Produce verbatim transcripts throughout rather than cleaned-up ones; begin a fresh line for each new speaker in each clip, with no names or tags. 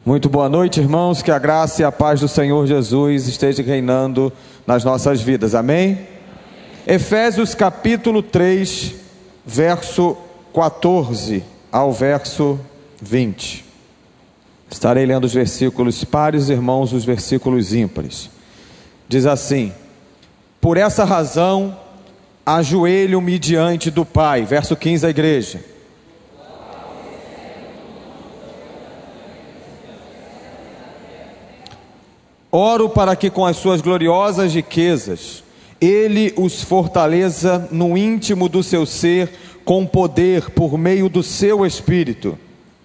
Muito boa noite, irmãos, que a graça e a paz do Senhor Jesus esteja reinando nas nossas vidas, amém? Amém. Efésios capítulo três, verso quatorze ao verso vinte. Estarei lendo os versículos pares, irmãos, os versículos ímpares. Diz assim: por essa razão, ajoelho-me diante do Pai, verso quinze, a igreja. Oro para que com as suas gloriosas riquezas, Ele os fortaleça no íntimo do seu ser, com poder por meio do seu Espírito.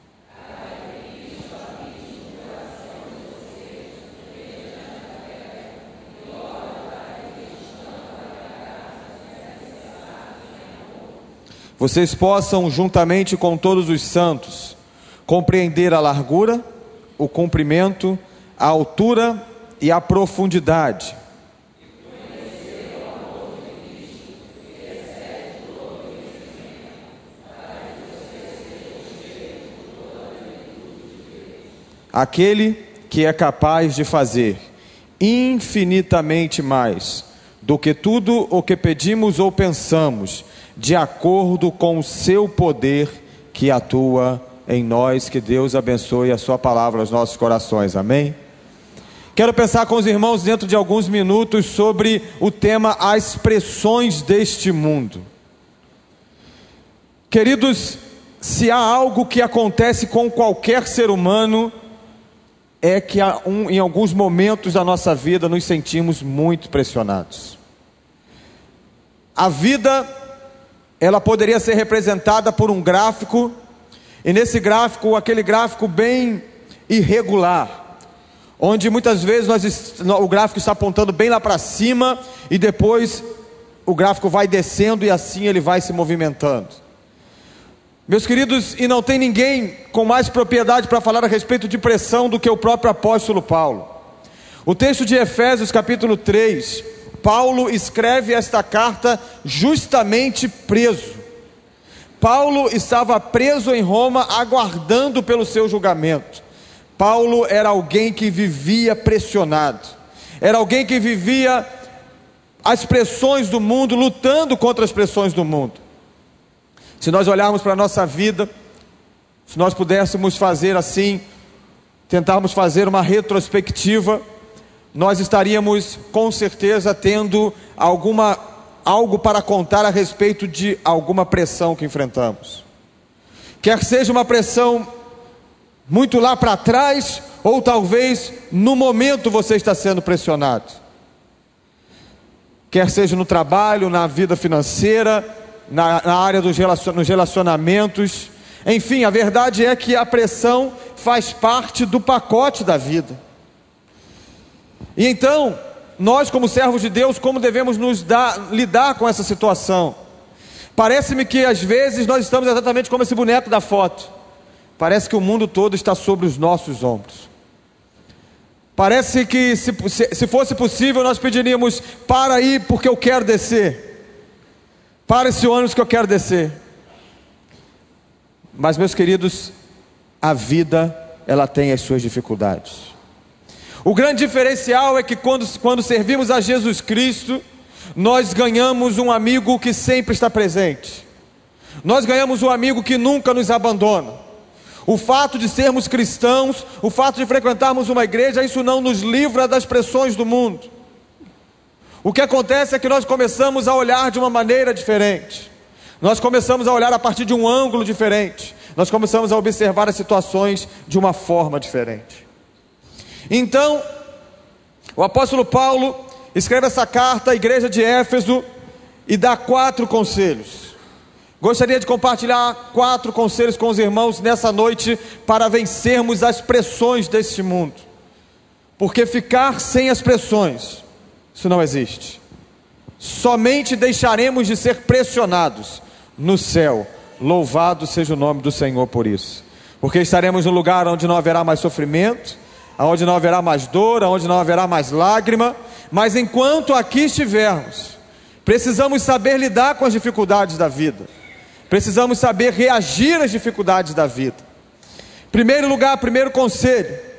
Vocês possam, juntamente com todos os santos, compreender a largura, o comprimento, a altura e a profundidade, aquele que é capaz de fazer infinitamente mais do que tudo o que pedimos ou pensamos, de acordo com o seu poder que atua em nós. Que Deus abençoe a sua palavra aos nossos corações, amém? Quero pensar com os irmãos dentro de alguns minutos sobre o tema as expressões deste mundo. Queridos, se há algo que acontece com qualquer ser humano, é que há um, em alguns momentos da nossa vida nos sentimos muito pressionados. A vida, ela poderia ser representada por um gráfico, e nesse gráfico, aquele gráfico bem irregular, onde muitas vezes nós, o gráfico está apontando bem lá para cima, e depois o gráfico vai descendo e assim ele vai se movimentando. Meus queridos, e não tem ninguém com mais propriedade para falar a respeito de pressão do que o próprio apóstolo Paulo. O texto de Efésios capítulo três, Paulo escreve esta carta justamente preso. Paulo estava preso em Roma, aguardando pelo seu julgamento. Paulo era alguém que vivia pressionado, era alguém que vivia as pressões do mundo, lutando contra as pressões do mundo. Se nós olharmos para a nossa vida, se nós pudéssemos fazer assim, tentarmos fazer uma retrospectiva, nós estaríamos com certeza tendo alguma, algo para contar a respeito de alguma pressão que enfrentamos. Quer seja uma pressão muito lá para trás, ou talvez no momento você está sendo pressionado. Quer seja no trabalho, na vida financeira, na, na área dos relacion, nos relacionamentos. Enfim, a verdade é que a pressão faz parte do pacote da vida. E então, nós como servos de Deus, como devemos nos dar, lidar com essa situação? Parece-me que às vezes nós estamos exatamente como esse boneco da foto. Parece que o mundo todo está sobre os nossos ombros. Parece que se, se, se fosse possível nós pediríamos: para aí porque eu quero descer, para esse ônibus que eu quero descer. Mas, meus queridos, a vida, ela tem as suas dificuldades. O grande diferencial é que quando, quando servimos a Jesus Cristo, nós ganhamos um amigo que sempre está presente. Nós ganhamos um amigo que nunca nos abandona. O fato de sermos cristãos, o fato de frequentarmos uma igreja, isso não nos livra das pressões do mundo. O que acontece é que nós começamos a olhar de uma maneira diferente. Nós começamos a olhar a partir de um ângulo diferente. Nós começamos a observar as situações de uma forma diferente. Então, o apóstolo Paulo escreve essa carta à igreja de Éfeso e dá quatro conselhos. Gostaria de compartilhar quatro conselhos com os irmãos nessa noite para vencermos as pressões deste mundo. Porque ficar sem as pressões, isso não existe. Somente deixaremos de ser pressionados no céu. Louvado seja o nome do Senhor por isso. Porque estaremos no lugar onde não haverá mais sofrimento, onde não haverá mais dor, onde não haverá mais lágrima. Mas enquanto aqui estivermos, precisamos saber lidar com as dificuldades da vida. Precisamos saber reagir às dificuldades da vida. Primeiro lugar, primeiro conselho: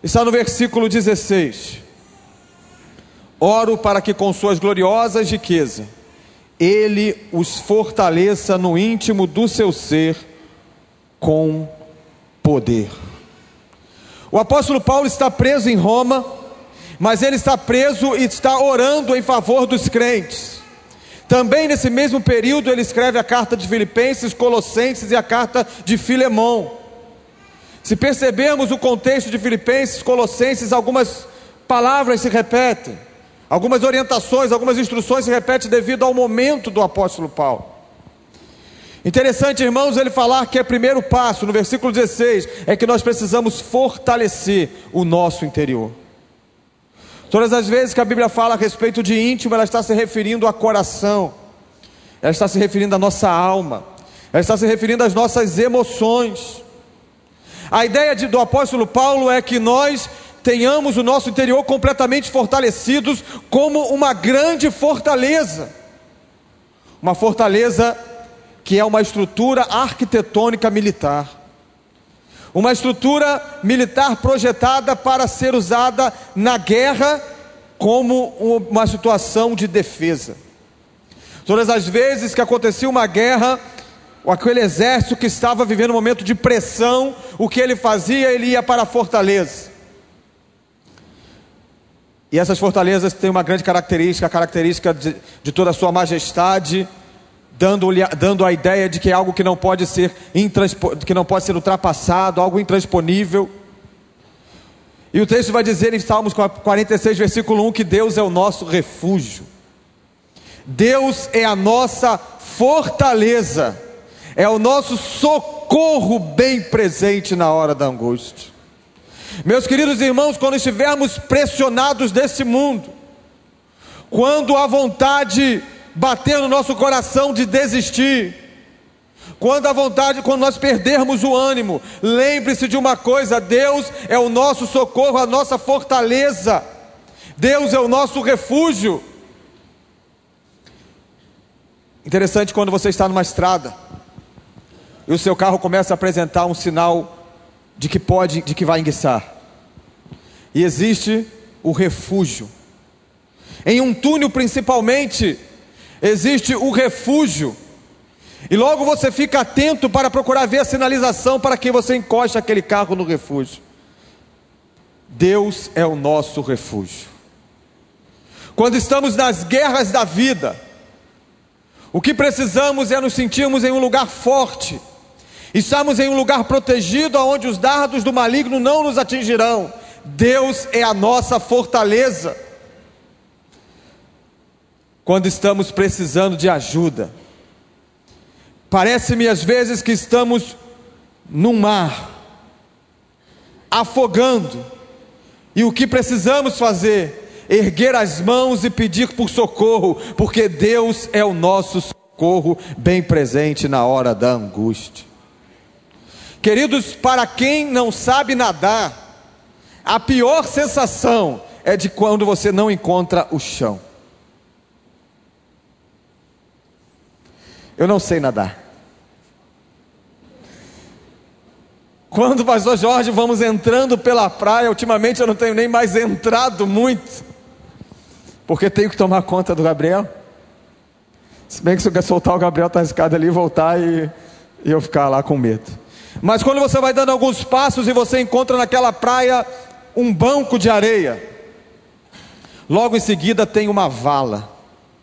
Está no versículo dezesseis. Oro para que com suas gloriosas riquezas Ele os fortaleça no íntimo do seu ser com poder. O apóstolo Paulo está preso em Roma, mas ele está preso e está orando em favor dos crentes. Também nesse mesmo período ele escreve a carta de Filipenses, Colossenses e a carta de Filemão. Se percebermos o contexto de Filipenses, Colossenses, algumas palavras se repetem, algumas orientações, algumas instruções se repetem devido ao momento do apóstolo Paulo. Interessante, irmãos, ele falar que é primeiro passo, no versículo dezesseis, é que nós precisamos fortalecer o nosso interior. Todas as vezes que a Bíblia fala a respeito de íntimo, ela está se referindo ao coração, ela está se referindo à nossa alma, ela está se referindo às nossas emoções. A ideia de, do apóstolo Paulo é que nós tenhamos o nosso interior completamente fortalecidos como uma grande fortaleza, uma fortaleza que é uma estrutura arquitetônica militar, uma estrutura militar projetada para ser usada na guerra como uma situação de defesa. Todas as vezes que acontecia uma guerra, aquele exército que estava vivendo um momento de pressão, o que ele fazia? Ele ia para a fortaleza. E essas fortalezas têm uma grande característica, a característica de, de toda a sua majestade, dando, dando a ideia de que é algo que não pode ser intranspo, que não pode ser ultrapassado, algo intransponível. E o texto vai dizer em Salmos quarenta e seis, versículo um, que Deus é o nosso refúgio. Deus é a nossa fortaleza, é o nosso socorro bem presente na hora da angústia. Meus queridos irmãos, quando estivermos pressionados desse mundo, quando a vontade bater no nosso coração de desistir, quando a vontade, quando nós perdermos o ânimo, lembre-se de uma coisa: Deus é o nosso socorro, a nossa fortaleza, Deus é o nosso refúgio. Interessante quando você está numa estrada e o seu carro começa a apresentar um sinal de que pode, de que vai enguiçar, e existe o refúgio. Em um túnel principalmente, existe o refúgio, e logo você fica atento para procurar ver a sinalização para que você encoste aquele carro no refúgio. Deus é o nosso refúgio. Quando estamos nas guerras da vida, o que precisamos é nos sentirmos em um lugar forte, estamos em um lugar protegido, onde os dardos do maligno não nos atingirão. Deus é a nossa fortaleza. Quando estamos precisando de ajuda, parece-me às vezes que estamos num mar, afogando, e o que precisamos fazer? Erguer as mãos e pedir por socorro, porque Deus é o nosso socorro bem presente na hora da angústia. Queridos, para quem não sabe nadar, a pior sensação é de quando você não encontra o chão. Eu não sei nadar. Quando o pastor Jorge vamos entrando pela praia, ultimamente eu não tenho nem mais entrado muito, porque tenho que tomar conta do Gabriel. Se bem que se eu quer soltar o Gabriel, está arriscado ali, voltar e, e eu ficar lá com medo. Mas quando você vai dando alguns passos e você encontra naquela praia um banco de areia, logo em seguida tem uma vala.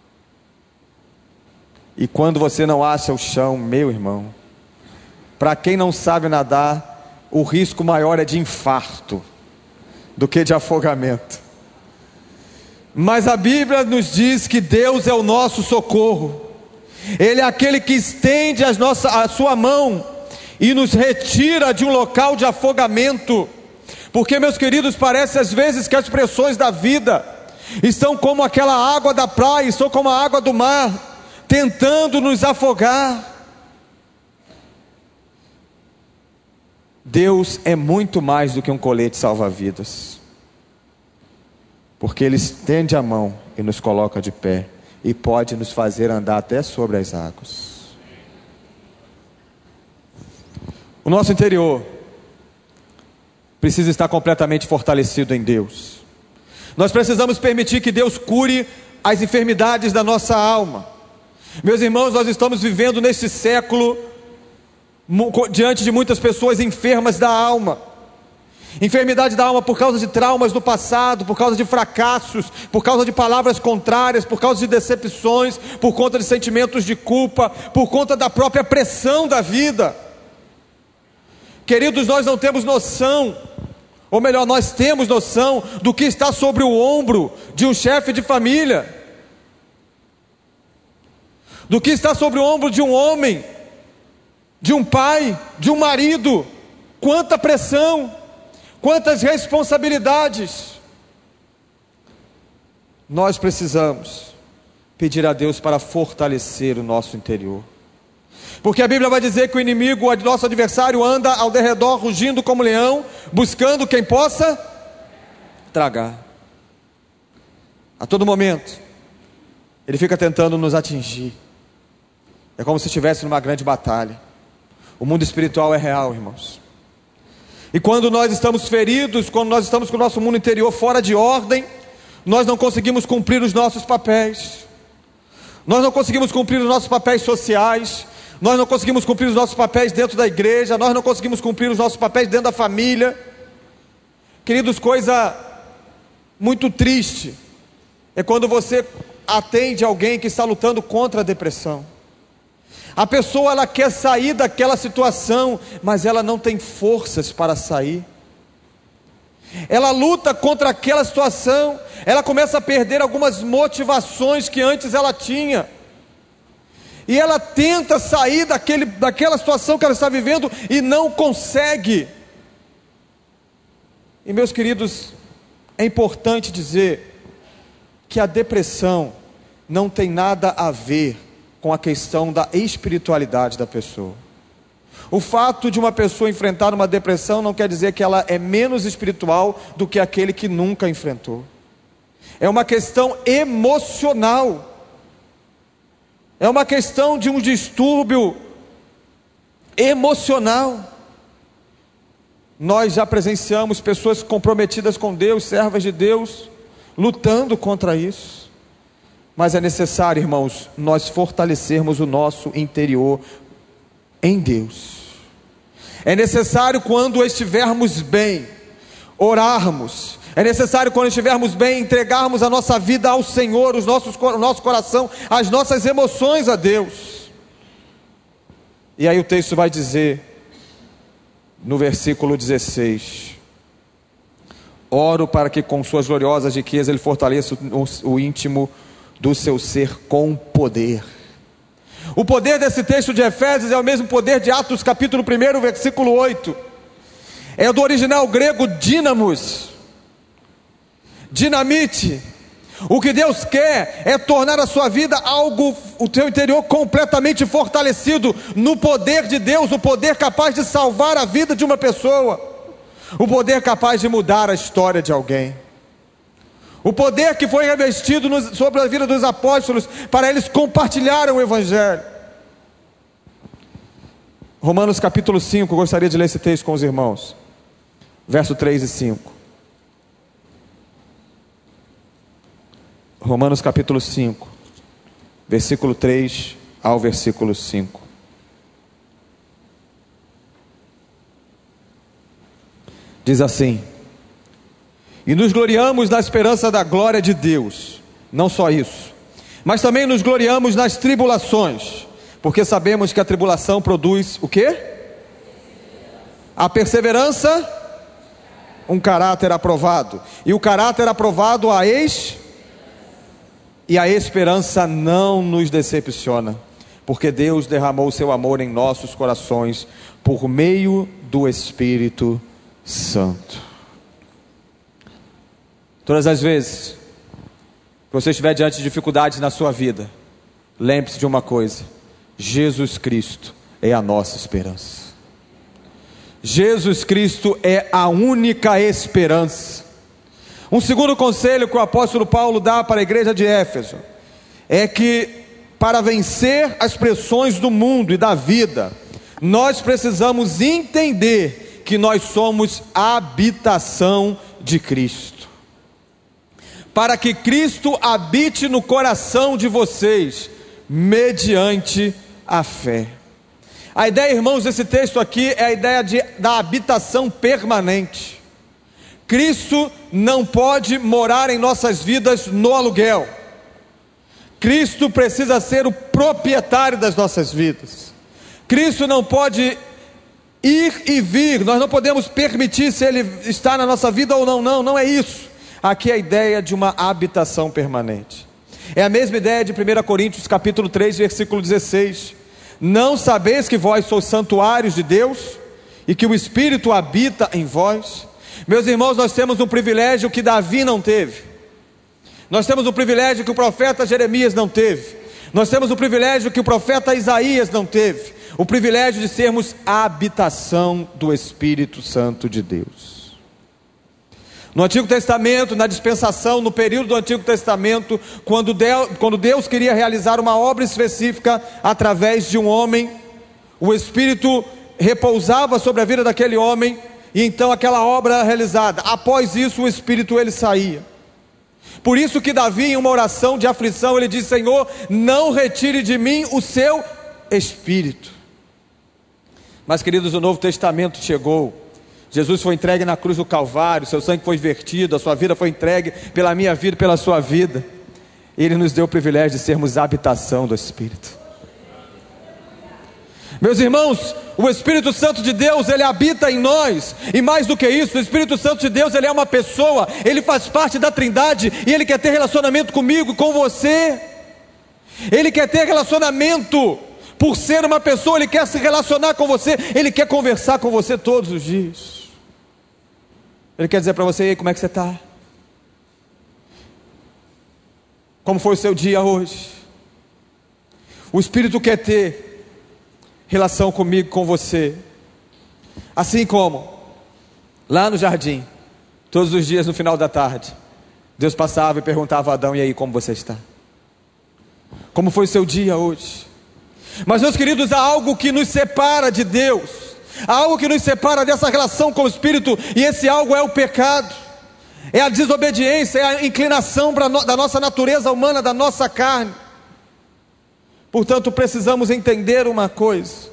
E quando você não acha o chão, meu irmão, para quem não sabe nadar, o risco maior é de infarto do que de afogamento. Mas a Bíblia nos diz que Deus é o nosso socorro. Ele é aquele que estende as nossas, a sua mão e nos retira de um local de afogamento. Porque, meus queridos, parece às vezes que as pressões da vida estão como aquela água da praia, estão como a água do mar, tentando nos afogar. Deus é muito mais do que um colete salva-vidas, porque Ele estende a mão e nos coloca de pé, e pode nos fazer andar até sobre as águas. O nosso interior precisa estar completamente fortalecido em Deus. Nós precisamos permitir que Deus cure as enfermidades da nossa alma. Meus irmãos, nós estamos vivendo neste século diante de muitas pessoas enfermas da alma. Enfermidade da alma por causa de traumas do passado, por causa de fracassos, por causa de palavras contrárias, por causa de decepções, por conta de sentimentos de culpa, por conta da própria pressão da vida. Queridos, nós não temos noção, ou melhor, nós temos noção do que está sobre o ombro de um chefe de família, do que está sobre o ombro de um homem, de um pai, de um marido. Quanta pressão, quantas responsabilidades. Nós precisamos pedir a Deus para fortalecer o nosso interior, porque a Bíblia vai dizer que o inimigo, o nosso adversário, anda ao derredor rugindo como leão, buscando quem possa tragar. A todo momento ele fica tentando nos atingir. É como se estivesse numa grande batalha. O mundo espiritual é real, irmãos. E quando nós estamos feridos, quando nós estamos com o nosso mundo interior fora de ordem, nós não conseguimos cumprir os nossos papéis. Nós não conseguimos cumprir os nossos papéis sociais. Nós não conseguimos cumprir os nossos papéis dentro da igreja. Nós não conseguimos cumprir os nossos papéis dentro da família. Queridos, coisa muito triste é quando você atende alguém que está lutando contra a depressão. A pessoa, ela quer sair daquela situação, mas ela não tem forças para sair. Ela luta contra aquela situação, ela começa a perder algumas motivações que antes ela tinha. E ela tenta sair daquele, daquela situação que ela está vivendo e não consegue. E meus queridos, é importante dizer que a depressão não tem nada a ver com a questão da espiritualidade da pessoa. O fato de uma pessoa enfrentar uma depressão não quer dizer que ela é menos espiritual do que aquele que nunca enfrentou. É uma questão emocional. É uma questão de um distúrbio emocional. Nós já presenciamos pessoas comprometidas com Deus, servas de Deus, lutando contra isso. Mas é necessário, irmãos, nós fortalecermos o nosso interior em Deus. É necessário, quando estivermos bem, orarmos. É necessário, quando estivermos bem, entregarmos a nossa vida ao Senhor, os nossos, o nosso coração, as nossas emoções a Deus. E aí o texto vai dizer, no versículo dezesseis: oro para que com suas gloriosas riquezas Ele fortaleça o, o íntimo do seu ser com poder. O poder desse texto de Efésios é o mesmo poder de Atos capítulo um, versículo oito. É do original grego dínamos, dinamite. O que Deus quer é tornar a sua vida algo, o teu interior completamente fortalecido no poder de Deus, o poder capaz de salvar a vida de uma pessoa, o poder capaz de mudar a história de alguém. O poder que foi revestido nos, sobre a vida dos apóstolos, para eles compartilharem o Evangelho. Romanos capítulo cinco, gostaria de ler esse texto com os irmãos. Verso três e cinco. Romanos capítulo cinco, versículo três ao versículo cinco. Diz assim: e nos gloriamos na esperança da glória de Deus. Não só isso, mas também nos gloriamos nas tribulações, porque sabemos que a tribulação produz o quê? A perseverança, um caráter aprovado, e o caráter aprovado, a ex, e a esperança não nos decepciona, porque Deus derramou o seu amor em nossos corações, por meio do Espírito Santo. Todas as vezes que você estiver diante de dificuldades na sua vida, lembre-se de uma coisa: Jesus Cristo é a nossa esperança. Jesus Cristo é a única esperança. Um segundo conselho que o apóstolo Paulo dá para a igreja de Éfeso é que, para vencer as pressões do mundo e da vida, nós precisamos entender que nós somos habitação de Cristo. Para que Cristo habite no coração de vocês, mediante a fé. A ideia, irmãos, desse texto aqui é a ideia de, da habitação permanente. Cristo não pode morar em nossas vidas no aluguel. Cristo precisa ser o proprietário das nossas vidas. Cristo não pode ir e vir, nós não podemos permitir se Ele está na nossa vida ou não, não, não é isso. Aqui é a ideia de uma habitação permanente. É a mesma ideia de primeira Coríntios capítulo três, versículo dezesseis. Não sabeis que vós sois santuários de Deus, e que o Espírito habita em vós? Meus irmãos, nós temos um privilégio que Davi não teve. Nós temos um privilégio que o profeta Jeremias não teve. Nós temos um privilégio que o profeta Isaías não teve. O privilégio de sermos a habitação do Espírito Santo de Deus. No Antigo Testamento, na dispensação, no período do Antigo Testamento, quando Deus, quando Deus queria realizar uma obra específica através de um homem, o Espírito repousava sobre a vida daquele homem, e então aquela obra era realizada. Após isso, o Espírito ele saía. Por isso que Davi, em uma oração de aflição, ele diz: Senhor, não retire de mim o seu Espírito. Mas, queridos, o Novo Testamento chegou. Jesus foi entregue na cruz do Calvário, seu sangue foi vertido, a sua vida foi entregue pela minha vida e pela sua vida. Ele nos deu o privilégio de sermos a habitação do Espírito. Meus irmãos, o Espírito Santo de Deus, ele habita em nós. E mais do que isso, o Espírito Santo de Deus, ele é uma pessoa, ele faz parte da Trindade, e ele quer ter relacionamento comigo, com você. Ele quer ter relacionamento. Por ser uma pessoa, ele quer se relacionar com você, ele quer conversar com você todos os dias. Ele quer dizer para você: e aí, como é que você está? Como foi o seu dia hoje? O Espírito quer ter relação comigo, com você. Assim como lá no jardim, todos os dias no final da tarde, Deus passava e perguntava a Adão: e aí, como você está? Como foi o seu dia hoje? Mas, meus queridos, há algo que nos separa de Deus, há algo que nos separa dessa relação com o Espírito, e esse algo é o pecado, é a desobediência, é a inclinação pra no, da nossa natureza humana, da nossa carne. Portanto, precisamos entender uma coisa: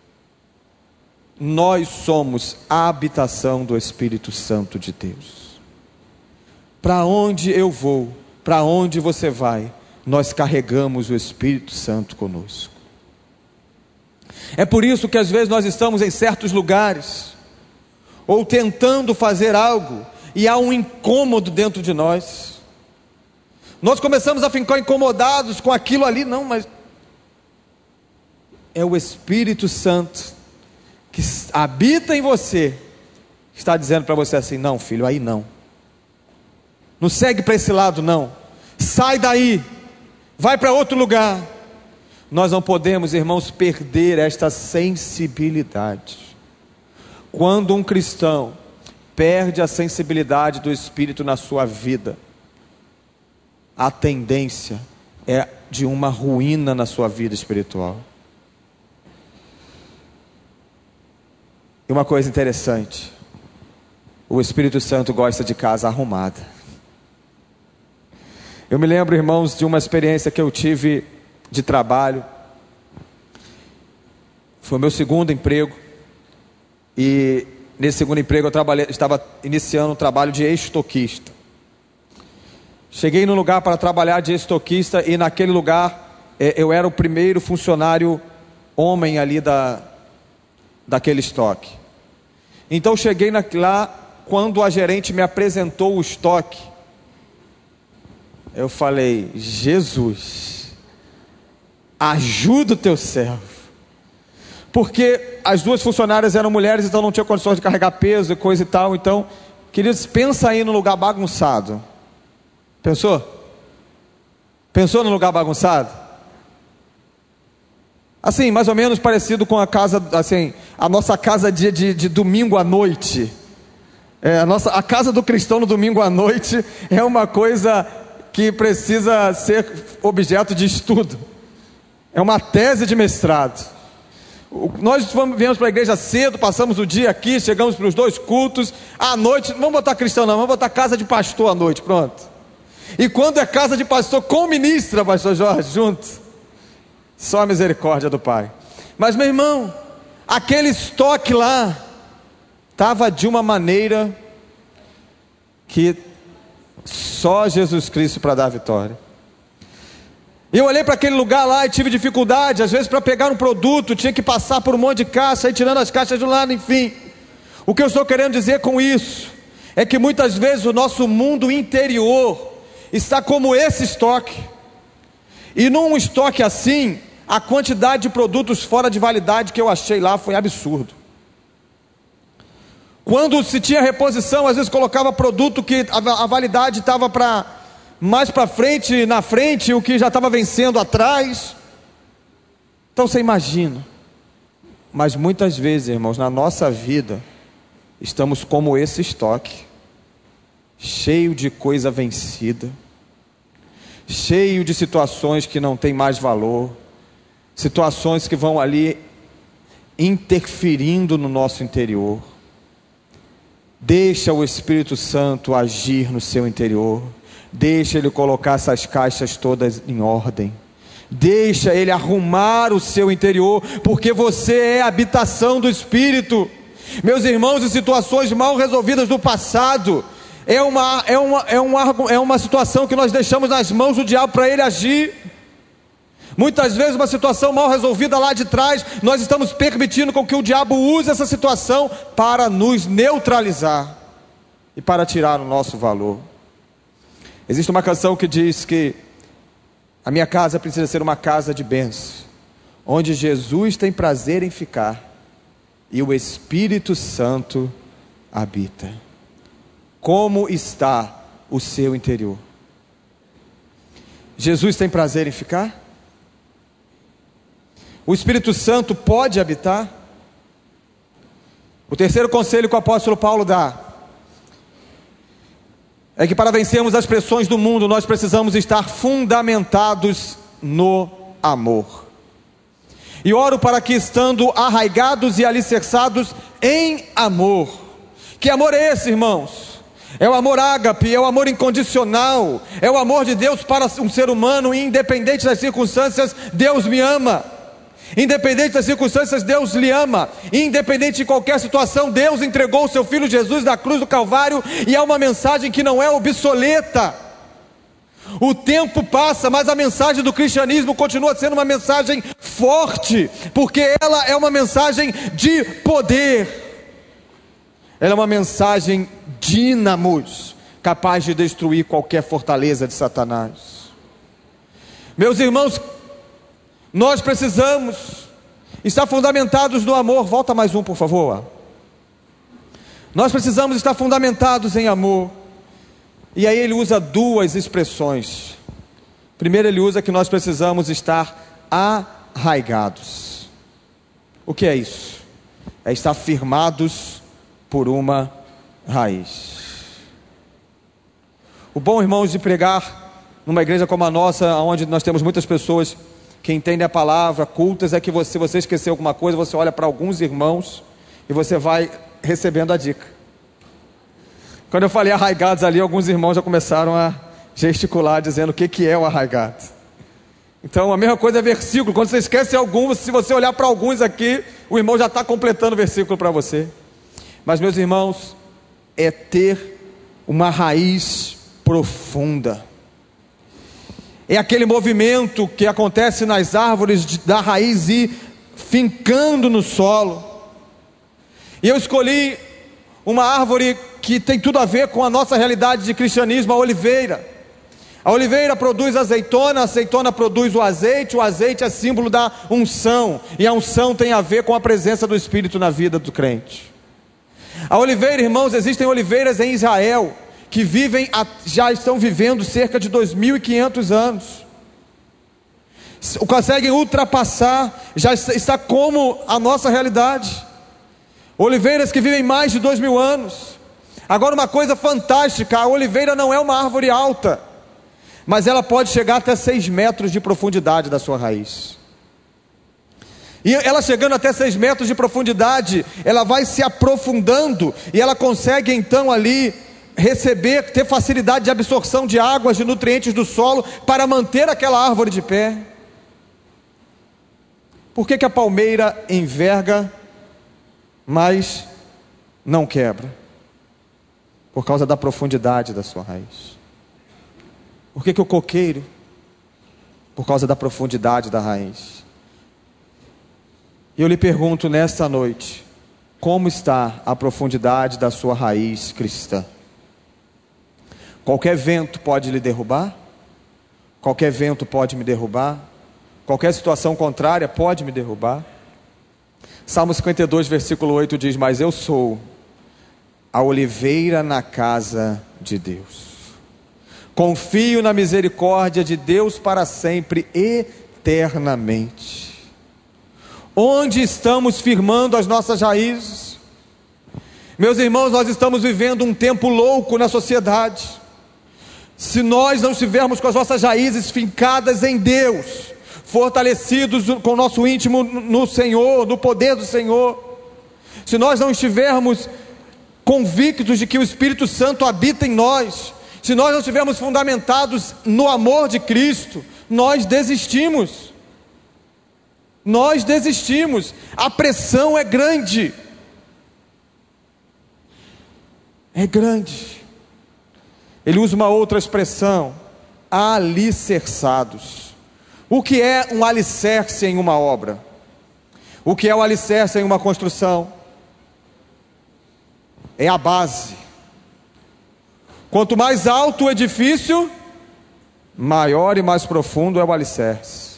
nós somos a habitação do Espírito Santo de Deus. Para onde eu vou, para onde você vai, nós carregamos o Espírito Santo conosco. É por isso que às vezes nós estamos em certos lugares, ou tentando fazer algo, e há um incômodo dentro de nós. Nós começamos a ficar incomodados com aquilo ali. Não, mas é o Espírito Santo que habita em você, está dizendo para você assim: não, filho, aí não, não segue para esse lado não, sai daí, vai para outro lugar. Nós não podemos, irmãos, perder esta sensibilidade. Quando um cristão perde a sensibilidade do Espírito na sua vida, a tendência é de uma ruína na sua vida espiritual. E uma coisa interessante: o Espírito Santo gosta de casa arrumada. Eu me lembro, irmãos, de uma experiência que eu tive de trabalho. Foi o meu segundo emprego, e nesse segundo emprego eu trabalhei, estava iniciando um trabalho de estoquista. Cheguei num lugar para trabalhar de estoquista, e naquele lugar eh, eu era o primeiro funcionário homem ali da, daquele estoque. Então cheguei na, lá, quando a gerente me apresentou o estoque, eu falei: Jesus, ajuda o teu servo. Porque as duas funcionárias eram mulheres, então não tinha condições de carregar peso e coisa e tal. Então, queridos, pensa aí no lugar bagunçado. Pensou? Pensou no lugar bagunçado? Assim, mais ou menos parecido com a casa, assim, a nossa casa de, de, de domingo à noite. É, a, nossa, a casa do cristão no domingo à noite é uma coisa que precisa ser objeto de estudo. É uma tese de mestrado. Nós viemos para a igreja cedo, passamos o dia aqui, chegamos para os dois cultos. À noite, não vamos botar cristão não, vamos botar casa de pastor à noite, pronto. E quando é casa de pastor, com ministra, pastor Jorge, junto. Só a misericórdia do Pai. Mas meu irmão, aquele estoque lá estava de uma maneira que só Jesus Cristo para dar a vitória. Eu olhei para aquele lugar lá e tive dificuldade, às vezes para pegar um produto, tinha que passar por um monte de caixa, aí tirando as caixas de um lado, enfim. O que eu estou querendo dizer com isso, é que muitas vezes o nosso mundo interior está como esse estoque, e num estoque assim, a quantidade de produtos fora de validade que eu achei lá foi absurdo. Quando se tinha reposição, às vezes colocava produto que a, a validade estava para mais para frente, na frente, o que já estava vencendo atrás. Então você imagina, mas muitas vezes, irmãos, na nossa vida, estamos como esse estoque, cheio de coisa vencida, cheio de situações que não tem mais valor, situações que vão ali interferindo no nosso interior. Deixa o Espírito Santo agir no seu interior, deixa Ele colocar essas caixas todas em ordem, deixa Ele arrumar o seu interior, porque você é a habitação do Espírito. Meus irmãos, em situações mal resolvidas do passado, é uma, é uma, é uma, é uma situação que nós deixamos nas mãos do diabo para ele agir. Muitas vezes uma situação mal resolvida lá de trás, nós estamos permitindo com que o diabo use essa situação para nos neutralizar e para tirar o nosso valor. Existe uma canção que diz que a minha casa precisa ser uma casa de bênção, onde Jesus tem prazer em ficar e o Espírito Santo habita. Como está o seu interior? Jesus tem prazer em ficar? O Espírito Santo pode habitar? O terceiro conselho que o apóstolo Paulo dá é que para vencermos as pressões do mundo, nós precisamos estar fundamentados no amor. E oro para que, estando arraigados e alicerçados em amor. Que amor é esse, irmãos? É o amor ágape, é o amor incondicional, é o amor de Deus para um ser humano, independente das circunstâncias, Deus me ama. Independente das circunstâncias, Deus lhe ama. Independente de qualquer situação, Deus entregou o seu Filho Jesus na cruz do Calvário, e é uma mensagem que não é obsoleta. O tempo passa, mas a mensagem do cristianismo continua sendo uma mensagem forte, porque ela é uma mensagem de poder. Ela é uma mensagem dínamos, capaz de destruir qualquer fortaleza de Satanás. Meus irmãos, nós precisamos estar fundamentados no amor. Volta mais um, por favor. Nós precisamos estar fundamentados em amor. E aí ele usa duas expressões. Primeiro, ele usa que nós precisamos estar arraigados. O que é isso? É estar firmados por uma raiz. O bom, irmãos, de pregar numa igreja como a nossa, onde nós temos muitas pessoas que entendem a palavra, cultas, é que você, se você esquecer alguma coisa, você olha para alguns irmãos e você vai recebendo a dica. Quando eu falei arraigados ali, alguns irmãos já começaram a gesticular, dizendo o que, que é o arraigado. Então a mesma coisa é versículo. Quando você esquece algum, se você olhar para alguns aqui, o irmão já está completando o versículo para você. Mas, meus irmãos, é ter uma raiz profunda. É aquele movimento que acontece nas árvores de, da raiz ir fincando no solo. E eu escolhi uma árvore que tem tudo a ver com a nossa realidade de cristianismo, a oliveira. A oliveira produz azeitona, a azeitona produz o azeite, o azeite é símbolo da unção, e a unção tem a ver com a presença do Espírito na vida do crente. A oliveira, irmãos, existem oliveiras em Israel que vivem, já estão vivendo cerca de dois mil e quinhentos anos, conseguem ultrapassar, já está como a nossa realidade. Oliveiras que vivem mais de dois mil anos. Agora, uma coisa fantástica, a oliveira não é uma árvore alta, mas ela pode chegar até seis metros de profundidade da sua raiz. E ela chegando até seis metros de profundidade, ela vai se aprofundando, e ela consegue então ali receber, ter facilidade de absorção de águas, de nutrientes do solo, para manter aquela árvore de pé. Por que que a palmeira enverga, mas não quebra? Por causa da profundidade da sua raiz. Por que que o coqueiro? Por causa da profundidade da raiz. E eu lhe pergunto nesta noite, como está a profundidade da sua raiz cristã? Qualquer vento pode lhe derrubar? Qualquer vento pode me derrubar? Qualquer situação contrária pode me derrubar? Salmo cinquenta e dois, versículo oito diz: mas eu sou a oliveira na casa de Deus. Confio na misericórdia de Deus para sempre, eternamente. Onde estamos firmando as nossas raízes? Meus irmãos, nós estamos vivendo um tempo louco na sociedade. Se nós não estivermos com as nossas raízes fincadas em Deus, fortalecidos com o nosso íntimo no Senhor, no poder do Senhor, se nós não estivermos convictos de que o Espírito Santo habita em nós, se nós não estivermos fundamentados no amor de Cristo, nós desistimos. Nós desistimos. A pressão é grande. É grande. Ele usa uma outra expressão: alicerçados. O que é um alicerce em uma obra? O que é um alicerce em uma construção? É a base. Quanto mais alto o edifício, maior e mais profundo é o alicerce.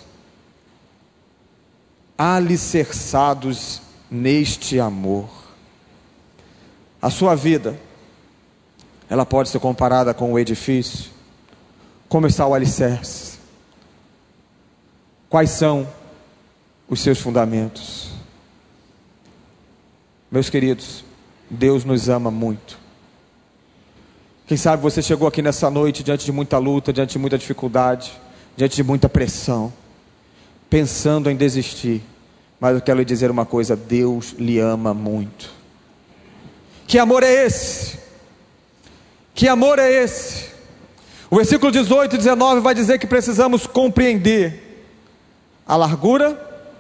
Alicerçados neste amor. A sua vida, ela pode ser comparada com o edifício. Como está o alicerce? Quais são os seus fundamentos? Meus queridos, Deus nos ama muito. Quem sabe você chegou aqui nessa noite diante de muita luta, diante de muita dificuldade, diante de muita pressão, pensando em desistir. Mas eu quero lhe dizer uma coisa: Deus lhe ama muito. Que amor é esse? Que amor é esse? O versículo dezoito e dezenove vai dizer que precisamos compreender a largura,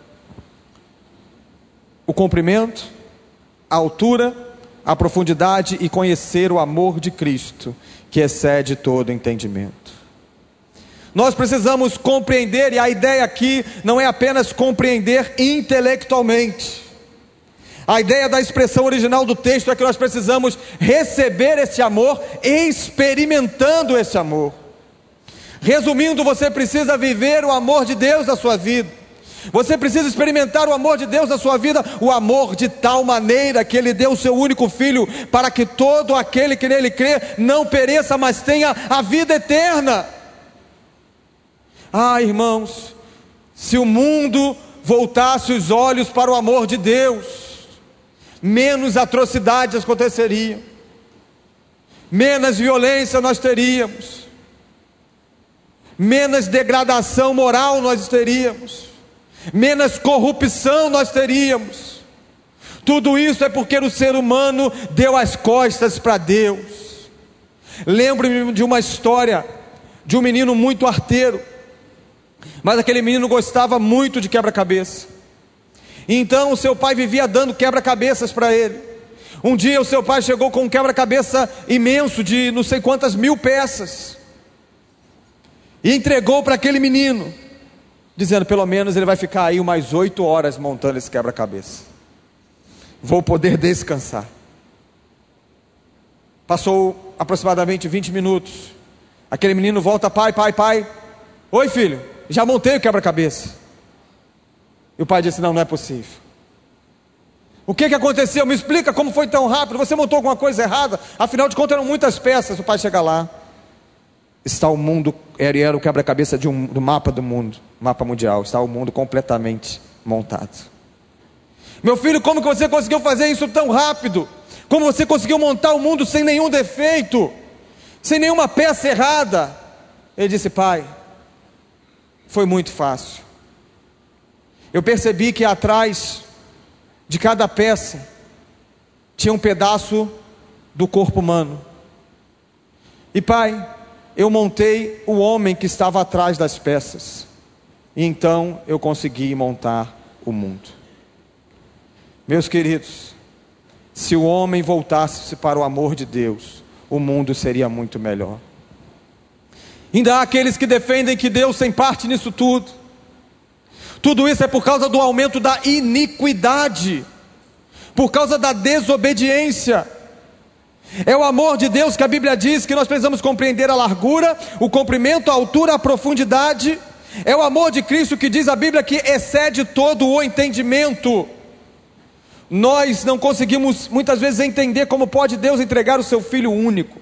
o comprimento, a altura, a profundidade e conhecer o amor de Cristo, que excede todo entendimento. Nós precisamos compreender, e a ideia aqui não é apenas compreender intelectualmente. A ideia da expressão original do texto é que nós precisamos receber esse amor, experimentando esse amor. Resumindo, você precisa viver o amor de Deus na sua vida. Você precisa experimentar o amor de Deus na sua vida, o amor de tal maneira que Ele deu o seu único Filho, para que todo aquele que nele crê não pereça, mas tenha a vida eterna. Ah, irmãos, se o mundo voltasse os olhos para o amor de Deus, menos atrocidades aconteceriam, menos violência nós teríamos, menos degradação moral nós teríamos, menos corrupção nós teríamos. Tudo isso é porque o ser humano deu as costas para Deus. Lembro-me de uma história de um menino muito arteiro, mas aquele menino gostava muito de quebra-cabeça. Então o seu pai vivia dando quebra-cabeças para ele. Um dia o seu pai chegou com um quebra-cabeça imenso de não sei quantas mil peças e entregou para aquele menino, dizendo: pelo menos ele vai ficar aí umas oito horas montando esse quebra-cabeça, vou poder descansar. Passou aproximadamente vinte minutos. Aquele menino volta: pai, pai, pai, oi filho, já montei o quebra-cabeça. E o pai disse: não, não é possível. O que que aconteceu? Me explica como foi tão rápido. Você montou alguma coisa errada? Afinal de contas eram muitas peças. O pai chega lá, está o mundo, era, era o quebra-cabeça de um, do mapa do mundo, mapa mundial, está o mundo completamente montado. Meu filho, como que você conseguiu fazer isso tão rápido? Como você conseguiu montar o mundo sem nenhum defeito, sem nenhuma peça errada? Ele disse: pai, foi muito fácil. eu percebi que atrás de cada peça tinha um pedaço do corpo humano. E Pai, eu montei o homem que estava atrás das peças, e então eu consegui montar o mundo. Meus queridos, se o homem voltasse para o amor de Deus, o mundo seria muito melhor. Ainda há aqueles que defendem que Deus tem parte nisso tudo. Tudo isso é por causa do aumento da iniquidade, por causa da desobediência. É o amor de Deus que a Bíblia diz que nós precisamos compreender a largura, o comprimento, a altura, a profundidade. É o amor de Cristo que diz a Bíblia que excede todo o entendimento. Nós não conseguimos muitas vezes entender como pode Deus entregar o seu Filho único,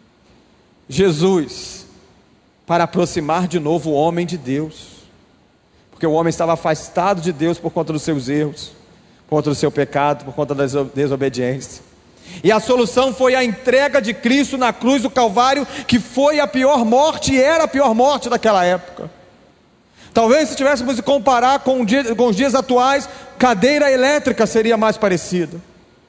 Jesus, para aproximar de novo o homem de Deus, porque o homem estava afastado de Deus por conta dos seus erros, por conta do seu pecado, por conta da desobediência. E a solução foi a entrega de Cristo na cruz do Calvário, que foi a pior morte e era a pior morte daquela época. Talvez se tivéssemos de comparar com, dia, com os dias atuais, cadeira elétrica seria mais parecida.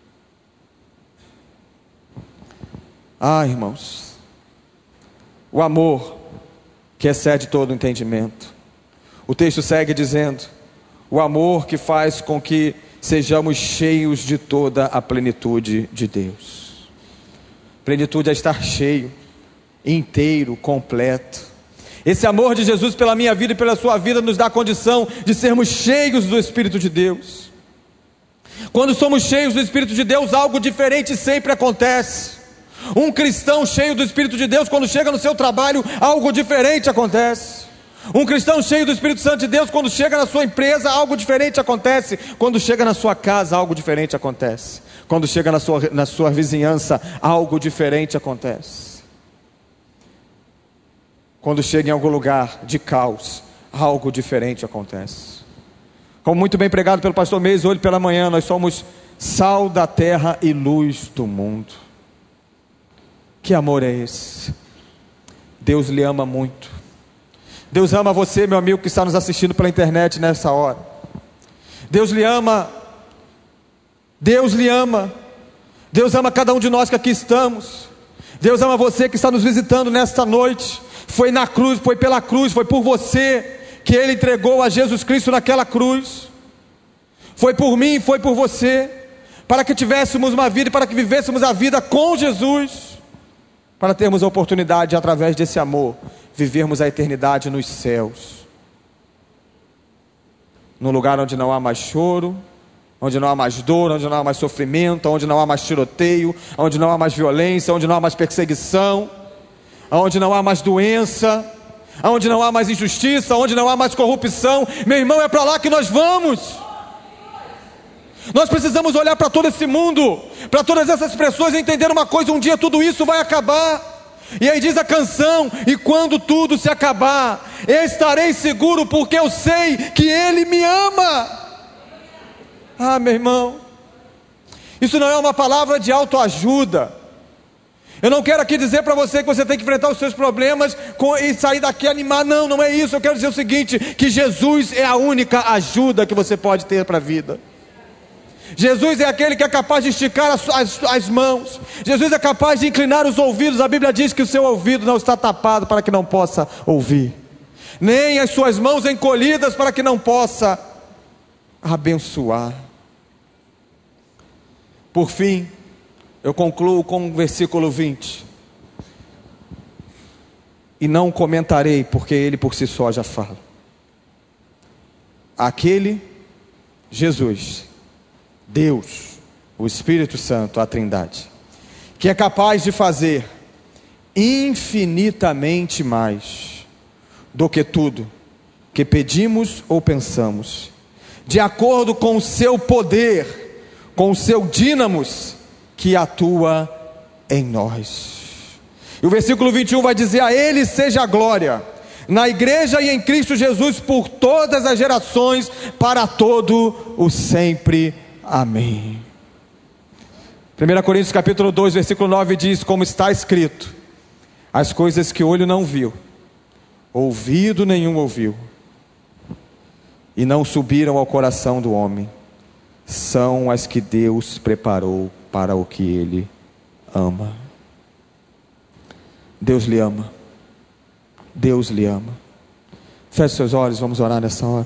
Ah, irmãos, o amor que excede todo o entendimento. O texto segue dizendo: o amor que faz com que sejamos cheios de toda a plenitude de Deus. Plenitude é estar cheio, inteiro, completo. Esse amor de Jesus pela minha vida e pela sua vida nos dá a condição de sermos cheios do Espírito de Deus. Quando somos cheios do Espírito de Deus, algo diferente sempre acontece. Um cristão cheio do Espírito de Deus, quando chega no seu trabalho, algo diferente acontece. Um cristão cheio do Espírito Santo de Deus, quando chega na sua empresa, algo diferente acontece. Quando chega na sua casa, algo diferente acontece. Quando chega na sua, na sua vizinhança, algo diferente acontece. Quando chega em algum lugar de caos, algo diferente acontece. Como muito bem pregado pelo pastor Meis hoje pela manhã, nós somos sal da terra e luz do mundo. Que amor é esse? Deus lhe ama muito. Deus ama você, meu amigo, que está nos assistindo pela internet nessa hora. Deus lhe ama. Deus lhe ama. Deus ama cada um de nós que aqui estamos. Deus ama você que está nos visitando nesta noite. Foi na cruz, foi pela cruz, foi por você que Ele entregou a Jesus Cristo naquela cruz. Foi por mim, foi por você, para que tivéssemos uma vida e para que vivêssemos a vida com Jesus, para termos a oportunidade de, através desse amor, vivermos a eternidade nos céus, num lugar onde não há mais choro, onde não há mais dor, onde não há mais sofrimento, onde não há mais tiroteio, onde não há mais violência, onde não há mais perseguição, onde não há mais doença, onde não há mais injustiça, onde não há mais corrupção. Meu irmão, é para lá que nós vamos. Nós precisamos olhar para todo esse mundo, para todas essas pessoas, e entender uma coisa: um dia tudo isso vai acabar. E aí diz a canção: e quando tudo se acabar, eu estarei seguro, porque eu sei que Ele me ama. Ah, meu irmão, isso não é uma palavra de autoajuda. Eu não quero aqui dizer para você que você tem que enfrentar os seus problemas com, e sair daqui animar. Não, não é isso. Eu quero dizer o seguinte: que Jesus é a única ajuda que você pode ter para a vida. Jesus é aquele que é capaz de esticar as, as, as mãos. Jesus é capaz de inclinar os ouvidos. A Bíblia diz que o seu ouvido não está tapado para que não possa ouvir, nem as suas mãos encolhidas para que não possa abençoar. Por fim, eu concluo com o versículo vinte. E não comentarei, porque ele por si só já fala. Aquele Jesus, Deus, o Espírito Santo, a Trindade, que é capaz de fazer infinitamente mais do que tudo que pedimos ou pensamos, de acordo com o seu poder, com o seu dínamos, que atua em nós. E o versículo vinte e um vai dizer: a Ele seja a glória, na igreja e em Cristo Jesus, por todas as gerações, para todo o sempre. Amém. primeira Coríntios capítulo dois, versículo nove diz: como está escrito, as coisas que o olho não viu, ouvido nenhum ouviu, e não subiram ao coração do homem, são as que Deus preparou para o que Ele ama. Deus lhe ama. Deus lhe ama. Feche seus olhos, vamos orar nessa hora.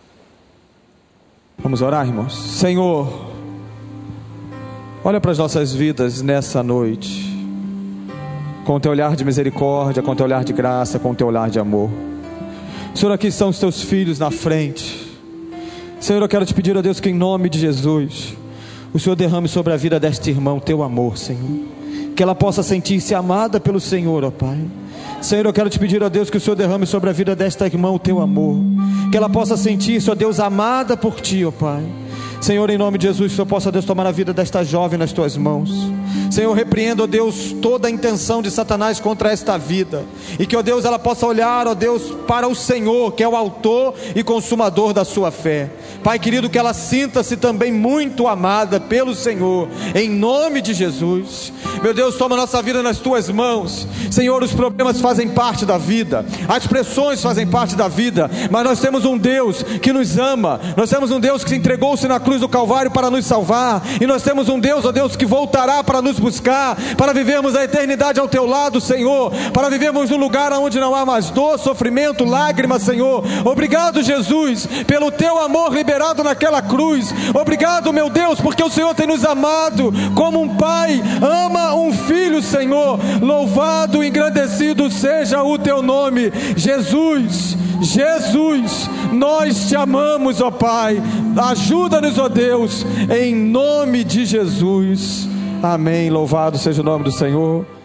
Vamos orar, irmãos. Senhor, olha para as nossas vidas nessa noite, com o teu olhar de misericórdia, com o teu olhar de graça, com o teu olhar de amor. Senhor, aqui estão os teus filhos na frente. Senhor, eu quero te pedir a Deus que em nome de Jesus, o Senhor derrame sobre a vida desta irmã o teu amor, Senhor, que ela possa sentir-se amada pelo Senhor, ó Pai. Senhor, eu quero te pedir a Deus que o Senhor derrame sobre a vida desta irmã o teu amor, que ela possa sentir-se, ó Deus, amada por ti, ó Pai. Senhor, em nome de Jesus, que o Senhor possa, Deus, tomar a vida desta jovem nas tuas mãos. Senhor, repreendo, ó Deus, toda a intenção de Satanás contra esta vida, e que, ó Deus, ela possa olhar, ó Deus, para o Senhor, que é o autor e consumador da sua fé. Pai querido, que ela sinta-se também muito amada pelo Senhor, em nome de Jesus. Meu Deus, toma a nossa vida nas tuas mãos. Senhor, os problemas fazem parte da vida, as pressões fazem parte da vida, mas nós temos um Deus que nos ama, nós temos um Deus que se entregou-se na cruz do Calvário para nos salvar, e nós temos um Deus, ó Deus, que voltará para nos buscar, para vivermos a eternidade ao teu lado, Senhor, para vivermos num lugar onde não há mais dor, sofrimento, lágrimas, Senhor. Obrigado, Jesus, pelo teu amor liberado naquela cruz. Obrigado, meu Deus, porque o Senhor tem nos amado como um pai ama um filho, Senhor. Louvado e engrandecido seja o teu nome, Jesus. Jesus, nós te amamos, ó Pai. Ajuda-nos, ó Deus, em nome de Jesus. Amém. Louvado seja o nome do Senhor.